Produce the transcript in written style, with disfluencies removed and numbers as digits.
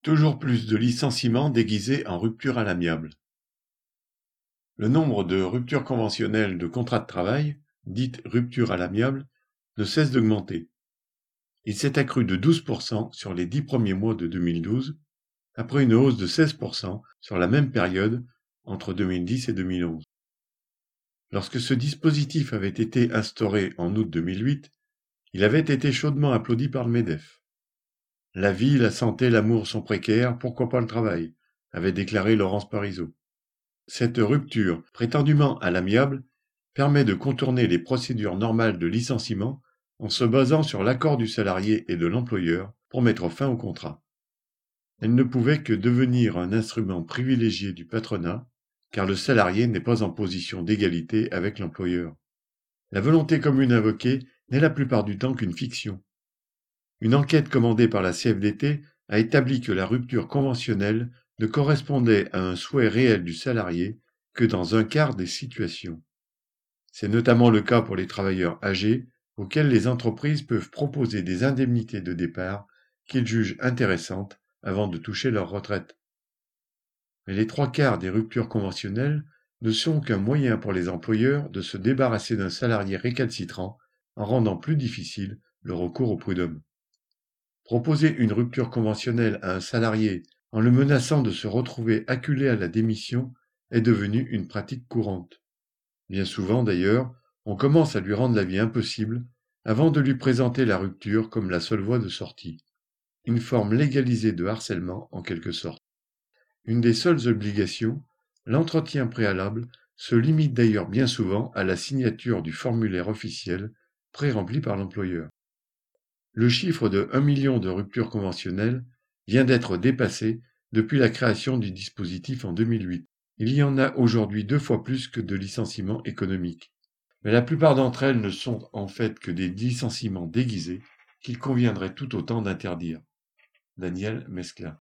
Toujours plus de licenciements déguisés en rupture à l'amiable. Le nombre de ruptures conventionnelles de contrats de travail, dites ruptures à l'amiable, ne cesse d'augmenter. Il s'est accru de 12% sur les 10 premiers mois de 2012, après une hausse de 16% sur la même période entre 2010 et 2011. Lorsque ce dispositif avait été instauré en août 2008, il avait été chaudement applaudi par le MEDEF. La vie, la santé, l'amour sont précaires, pourquoi pas le travail, avait déclaré Laurence Parisot. Cette rupture, prétendument à l'amiable, permet de contourner les procédures normales de licenciement en se basant sur l'accord du salarié et de l'employeur pour mettre fin au contrat. Elle ne pouvait que devenir un instrument privilégié du patronat, car le salarié n'est pas en position d'égalité avec l'employeur. La volonté commune invoquée n'est la plupart du temps qu'une fiction. Une enquête commandée par la CFDT a établi que la rupture conventionnelle ne correspondait à un souhait réel du salarié que dans un quart des situations. C'est notamment le cas pour les travailleurs âgés, auxquels les entreprises peuvent proposer des indemnités de départ qu'ils jugent intéressantes avant de toucher leur retraite. Mais les trois quarts des ruptures conventionnelles ne sont qu'un moyen pour les employeurs de se débarrasser d'un salarié récalcitrant en rendant plus difficile le recours au prud'homme. Proposer une rupture conventionnelle à un salarié en le menaçant de se retrouver acculé à la démission est devenu une pratique courante. Bien souvent d'ailleurs, on commence à lui rendre la vie impossible avant de lui présenter la rupture comme la seule voie de sortie. Une forme légalisée de harcèlement en quelque sorte. Une des seules obligations, l'entretien préalable, se limite d'ailleurs bien souvent à la signature du formulaire officiel pré-rempli par l'employeur. Le chiffre de 1 million de ruptures conventionnelles vient d'être dépassé depuis la création du dispositif en 2008. Il y en a aujourd'hui 2 fois plus que de licenciements économiques. Mais la plupart d'entre elles ne sont en fait que des licenciements déguisés qu'il conviendrait tout autant d'interdire. Daniel Mesclin.